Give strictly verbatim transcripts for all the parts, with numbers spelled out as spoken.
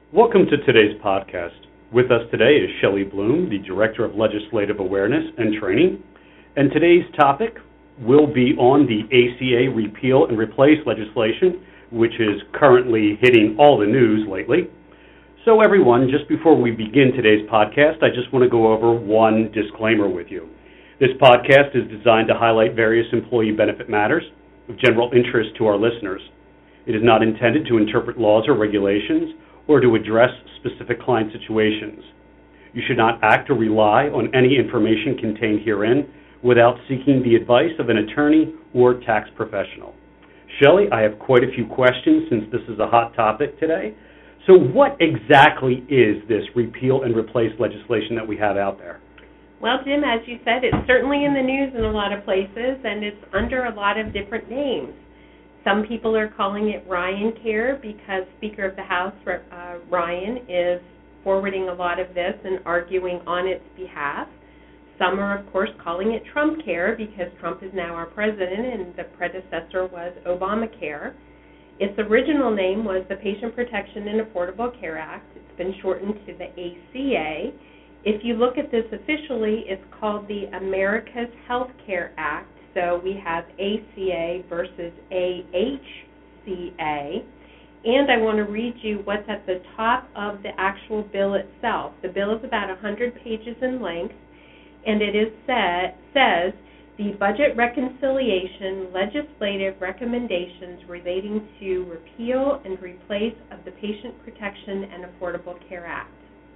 Welcome to today's podcast. With us today is Shelley Bloom, the Director of Legislative Awareness and Training. And today's topic will be on the A C A repeal and replace legislation, which is currently hitting all the news lately. So everyone, just before we begin today's podcast, I just want to go over one disclaimer with you. This podcast is designed to highlight various employee benefit matters of general interest to our listeners. It is not intended to interpret laws or regulations or to address specific client situations. You should not act or rely on any information contained herein without seeking the advice of an attorney or tax professional. Shelley, I have quite a few questions since this is a hot topic today. So what exactly is this repeal and replace legislation that we have out there? Well, Jim, as you said, it's certainly in the news in a lot of places, and it's under a lot of different names. Some people are calling it Ryan Care because Speaker of the House, uh, Ryan, is forwarding a lot of this and arguing on its behalf. Some are, of course, calling it Trump Care because Trump is now our president and the predecessor was Obamacare. Its original name was the Patient Protection and Affordable Care Act. It's been shortened to the A C A. If you look at this officially, it's called the America's Health Care Act. So we have A C A versus A H C A. And I want to read you what's at the top of the actual bill itself. The bill is about one hundred pages in length, and it is said, says, the budget reconciliation legislative recommendations relating to repeal and replace of the Patient Protection and Affordable Care Act.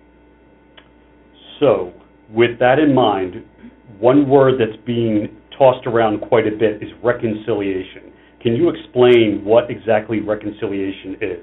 So, with that in mind, one word that's being tossed around quite a bit is reconciliation. Can you explain what exactly reconciliation is?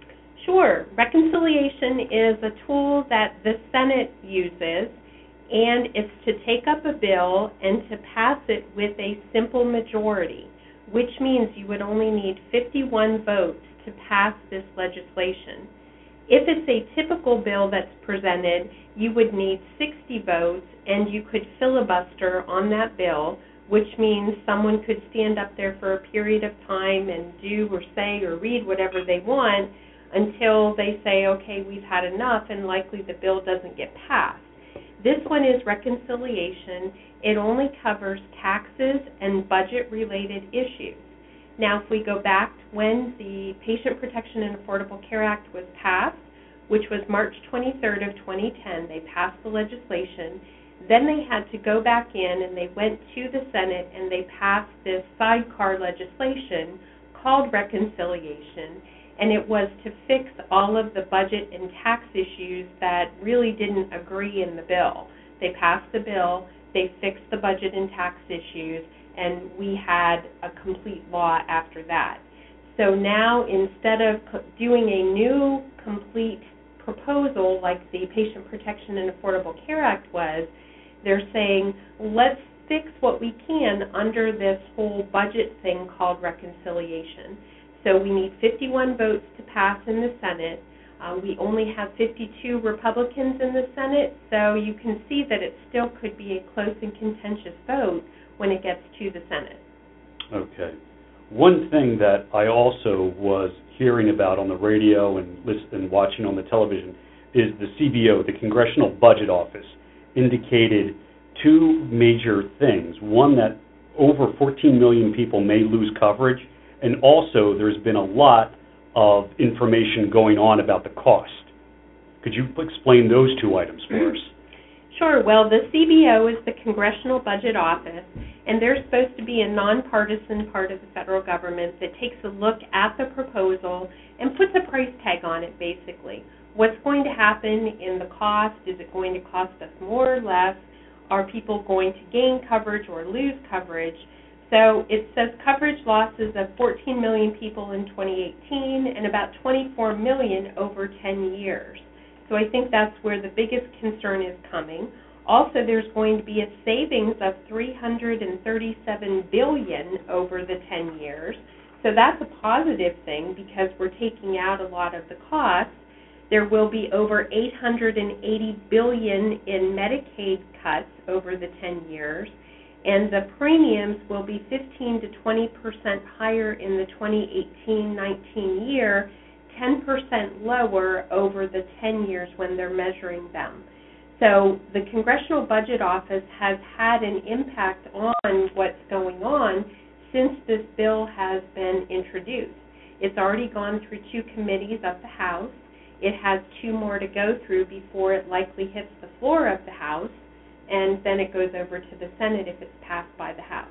Sure. Reconciliation is a tool that the Senate uses, and it's to take up a bill and to pass it with a simple majority, which means you would only need fifty-one votes to pass this legislation. If it's a typical bill that's presented, you would need sixty votes, and you could filibuster on that bill, which means someone could stand up there for a period of time and do or say or read whatever they want until they say, okay, we've had enough, and likely the bill doesn't get passed. This one is reconciliation. It only covers taxes and budget-related issues. Now, if we go back to when the Patient Protection and Affordable Care Act was passed, which was March twenty-third of twenty ten, they passed the legislation. Then they had to go back in and they went to the Senate and they passed this sidecar legislation called reconciliation, and it was to fix all of the budget and tax issues that really didn't agree in the bill. They passed the bill, they fixed the budget and tax issues, and we had a complete law after that. So now, instead of doing a new complete proposal like the Patient Protection and Affordable Care Act was, they're saying, let's fix what we can under this whole budget thing called reconciliation. So we need fifty-one votes to pass in the Senate. Uh, we only have fifty-two Republicans in the Senate, so you can see that it still could be a close and contentious vote when it gets to the Senate. Okay. One thing that I also was hearing about on the radio and listen, and watching on the television is the C B O, the Congressional Budget Office, indicated two major things. One, that over fourteen million people may lose coverage, and also there's been a lot of information going on about the cost. Could you explain those two items for us? Sure. Well, the C B O is the Congressional Budget Office, and they're supposed to be a nonpartisan part of the federal government that takes a look at the proposal and puts a price tag on it, basically. What's going to happen in the cost? Is it going to cost us more or less? Are people going to gain coverage or lose coverage? So it says coverage losses of fourteen million people in twenty eighteen and about twenty-four million over ten years. So I think that's where the biggest concern is coming. Also, there's going to be a savings of three hundred thirty-seven billion dollars over the ten years. So that's a positive thing because we're taking out a lot of the costs. There will be over eight hundred eighty billion dollars in Medicaid cuts over the ten years, and the premiums will be fifteen to twenty percent higher in the twenty eighteen nineteen year, ten percent lower over the ten years when they're measuring them. So the Congressional Budget Office has had an impact on what's going on since this bill has been introduced. It's already gone through two committees of the House. It has two more to go through before it likely hits the floor of the House, and then it goes over to the Senate if it's passed by the House.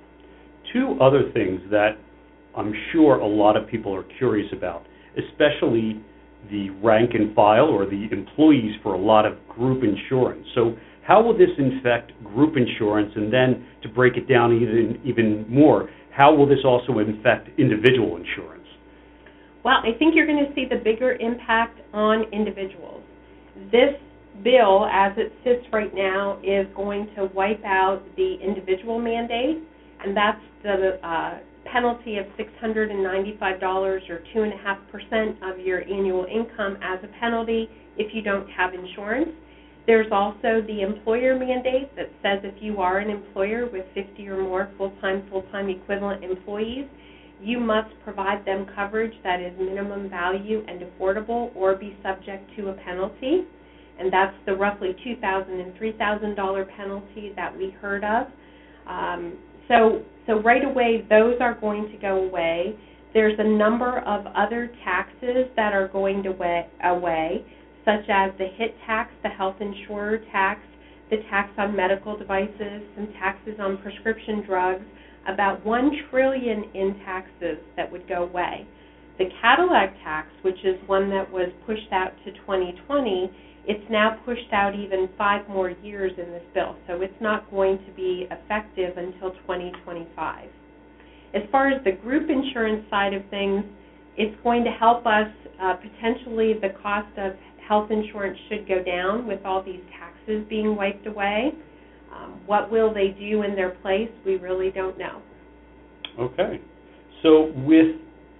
Two other things that I'm sure a lot of people are curious about, especially the rank and file or the employees for a lot of group insurance. So how will this affect group insurance? And then to break it down even, even more, how will this also affect individual insurance? Well, I think you're going to see the bigger impact on individuals. This bill, as it sits right now, is going to wipe out the individual mandate, and that's the uh, penalty of six hundred ninety-five dollars or two point five percent of your annual income as a penalty if you don't have insurance. There's also the employer mandate that says if you are an employer with fifty or more full-time, full-time equivalent employees, you must provide them coverage that is minimum value and affordable or be subject to a penalty. And that's the roughly two thousand dollars and three thousand dollars penalty that we heard of. Um, so, so right away, those are going to go away. There's a number of other taxes that are going to way, away, such as the HIT tax, the health insurer tax, the tax on medical devices, some taxes on prescription drugs, about one trillion dollars in taxes that would go away. The Cadillac tax, which is one that was pushed out to twenty twenty, it's now pushed out even five more years in this bill, so it's not going to be effective until twenty twenty-five. As far as the group insurance side of things, it's going to help us, uh, potentially the cost of health insurance should go down with all these taxes being wiped away. Um, what will they do in their place? We really don't know. Okay. So with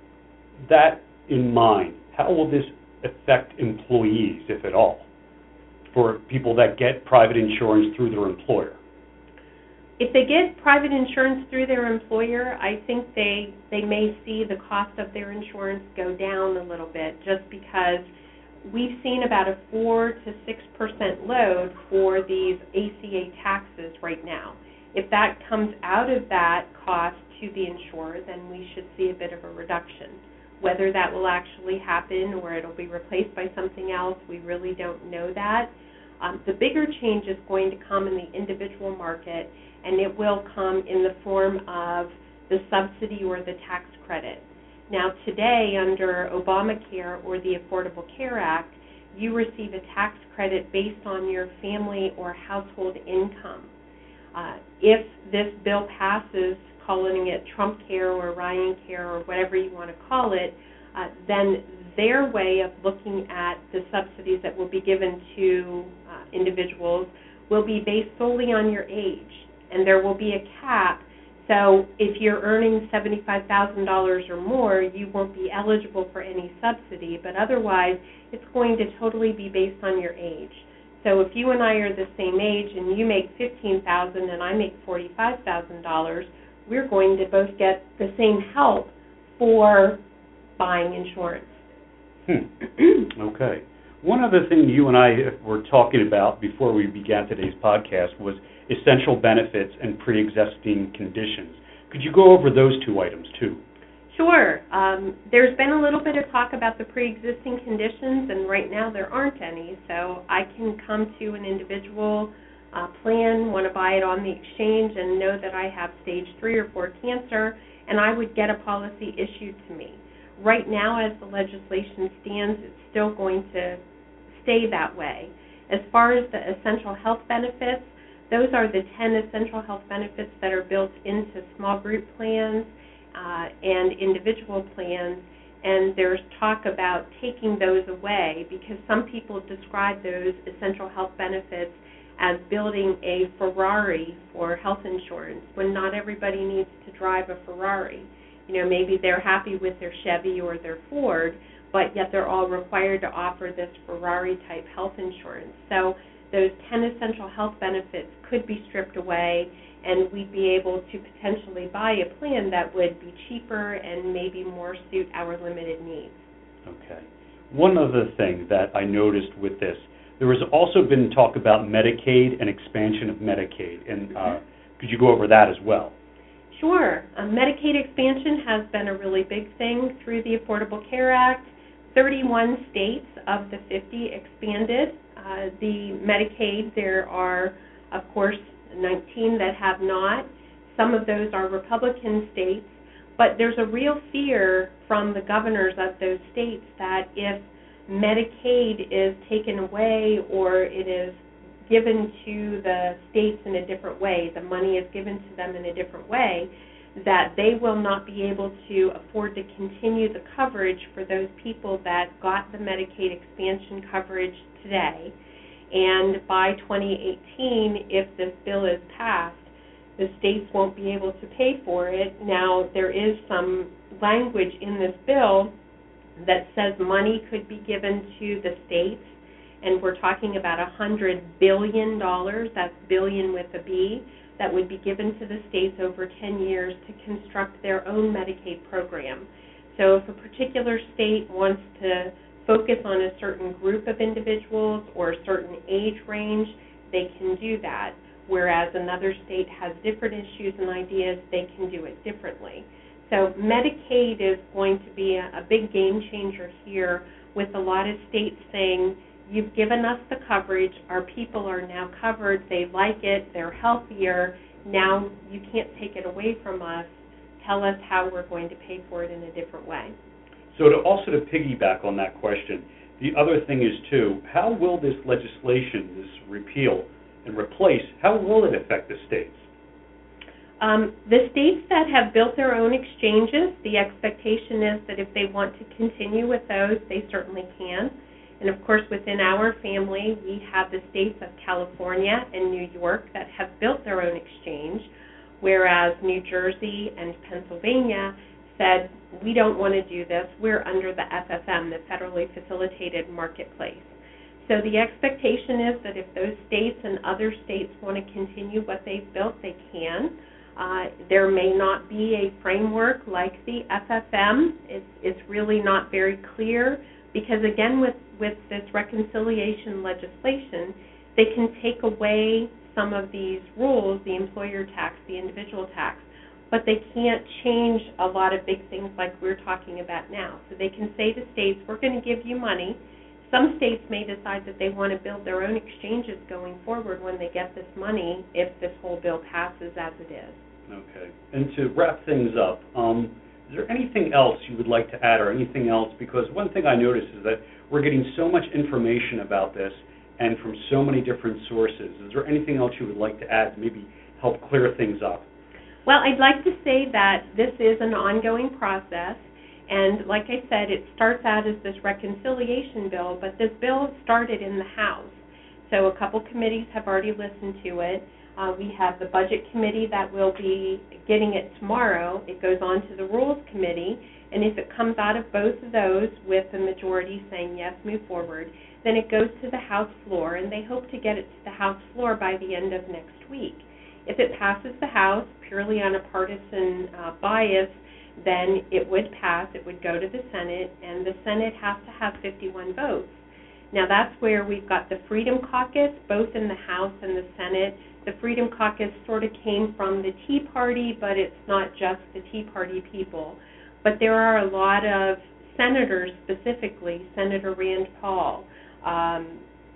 that in mind, how will this affect employees, if at all, for people that get private insurance through their employer? If they get private insurance through their employer, I think they, they may see the cost of their insurance go down a little bit, just because we've seen about a four to six percent load for these A C A taxes right now. If that comes out of that cost to the insurer, then we should see a bit of a reduction. Whether that will actually happen or it'll be replaced by something else, we really don't know that. Um, the bigger change is going to come in the individual market, and it will come in the form of the subsidy or the tax credit. Now today, under Obamacare or the Affordable Care Act, you receive a tax credit based on your family or household income. Uh, if this bill passes, calling it Trump Care or Ryan Care or whatever you want to call it, uh, then their way of looking at the subsidies that will be given to uh, individuals will be based solely on your age, and there will be a cap. So if you're earning seventy-five thousand dollars or more, you won't be eligible for any subsidy, but otherwise it's going to totally be based on your age. So if you and I are the same age and you make fifteen thousand dollars and I make forty-five thousand dollars, we're going to both get the same help for buying insurance. Hmm. Okay. One other thing you and I were talking about before we began today's podcast was essential benefits and pre-existing conditions. Could you go over those two items too? Sure. Um, there's been a little bit of talk about the pre-existing conditions, and right now there aren't any. So I can come to an individual uh, plan, want to buy it on the exchange, and know that I have stage three or four cancer, and I would get a policy issued to me. Right now, as the legislation stands, it's still going to stay that way. As far as the essential health benefits, those are the ten essential health benefits that are built into small group plans uh, and individual plans, and there's talk about taking those away because some people describe those essential health benefits as building a Ferrari for health insurance when not everybody needs to drive a Ferrari. You know, maybe they're happy with their Chevy or their Ford, but yet they're all required to offer this Ferrari-type health insurance. So those ten essential health benefits could be stripped away, and we'd be able to potentially buy a plan that would be cheaper and maybe more suit our limited needs. Okay. One other thing that I noticed with this, there has also been talk about Medicaid and expansion of Medicaid, and uh, could you go over that as well? Sure. Um, Medicaid expansion has been a really big thing through the Affordable Care Act. thirty-one states of the fifty expanded uh, the Medicaid. There are, of course, nineteen that have not. Some of those are Republican states, but there's a real fear from the governors of those states that if Medicaid is taken away or it is given to the states in a different way, the money is given to them in a different way, that they will not be able to afford to continue the coverage for those people that got the Medicaid expansion coverage today. And by twenty eighteen, if this bill is passed, the states won't be able to pay for it. Now, there is some language in this bill that says money could be given to the states, and we're talking about one hundred billion dollars, that's billion with a B, that would be given to the states over ten years to construct their own Medicaid program. So if a particular state wants to focus on a certain group of individuals or a certain age range, they can do that. Whereas another state has different issues and ideas, they can do it differently. So Medicaid is going to be a, a big game changer here, with a lot of states saying, you've given us the coverage, our people are now covered, they like it, they're healthier, now you can't take it away from us, tell us how we're going to pay for it in a different way. So to also to piggyback on that question, the other thing is too, how will this legislation, this repeal and replace, how will it affect the states? Um, the states that have built their own exchanges, the expectation is that if they want to continue with those, they certainly can. And of course, within our family, we have the states of California and New York that have built their own exchange, whereas New Jersey and Pennsylvania said, we don't want to do this, we're under the F F M, the Federally Facilitated Marketplace. So the expectation is that if those states and other states want to continue what they've built, they can. Uh, there may not be a framework like the F F M. It's, it's really not very clear because, again, with, with this reconciliation legislation, they can take away some of these rules, the employer tax, the individual tax, but they can't change a lot of big things like we're talking about now. So they can say to states, we're going to give you money. Some states may decide that they want to build their own exchanges going forward when they get this money, if this whole bill passes as it is. Okay. And to wrap things up, um, is there anything else you would like to add or anything else? Because one thing I noticed is that we're getting so much information about this and from so many different sources. Is there anything else you would like to add to maybe help clear things up? Well, I'd like to say that this is an ongoing process. And like I said, it starts out as this reconciliation bill, but this bill started in the House. So a couple committees have already listened to it. Uh, we have the Budget Committee that will be getting it tomorrow. It goes on to the Rules Committee, and if it comes out of both of those with the majority saying yes, move forward, then it goes to the House floor, and they hope to get it to the House floor by the end of next week. If it passes the House purely on a partisan uh, bias, then it would pass, it would go to the Senate, and the Senate has to have fifty-one votes. Now that's where we've got the Freedom Caucus, both in the House and the Senate. The Freedom Caucus sort of came from the Tea Party, but it's not just the Tea Party people. But there are a lot of senators specifically, Senator Rand Paul, um,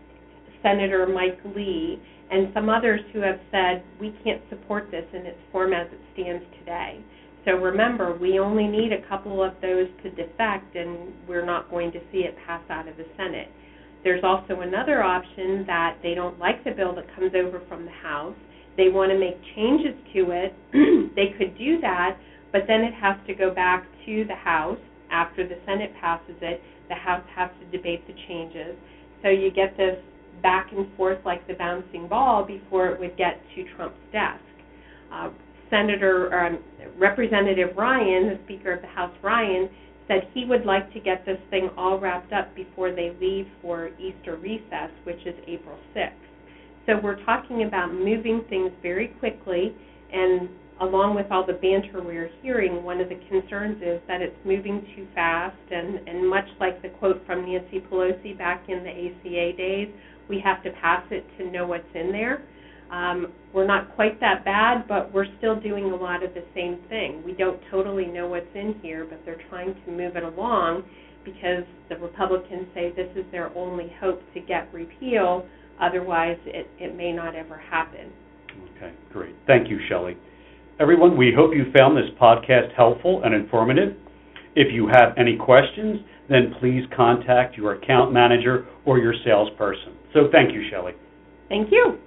Senator Mike Lee, and some others who have said, we can't support this in its form as it stands today. So remember, we only need a couple of those to defect, and we're not going to see it pass out of the Senate. There's also another option that they don't like the bill that comes over from the House. They want to make changes to it. They could do that, but then it has to go back to the House after the Senate passes it. The House has to debate the changes. So you get this back and forth like the bouncing ball before it would get to Trump's desk. Uh, Senator um, Representative Ryan, the Speaker of the House, Ryan, said he would like to get this thing all wrapped up before they leave for Easter recess, which is April sixth. So we're talking about moving things very quickly, and along with all the banter we're hearing, one of the concerns is that it's moving too fast, and, and much like the quote from Nancy Pelosi back in the A C A days, we have to pass it to know what's in there. Um, we're not quite that bad, but we're still doing a lot of the same thing. We don't totally know what's in here, but they're trying to move it along because the Republicans say this is their only hope to get repeal. Otherwise, it, it may not ever happen. Okay, great. Thank you, Shelley. Everyone, we hope you found this podcast helpful and informative. If you have any questions, then please contact your account manager or your salesperson. So thank you, Shelley. Thank you.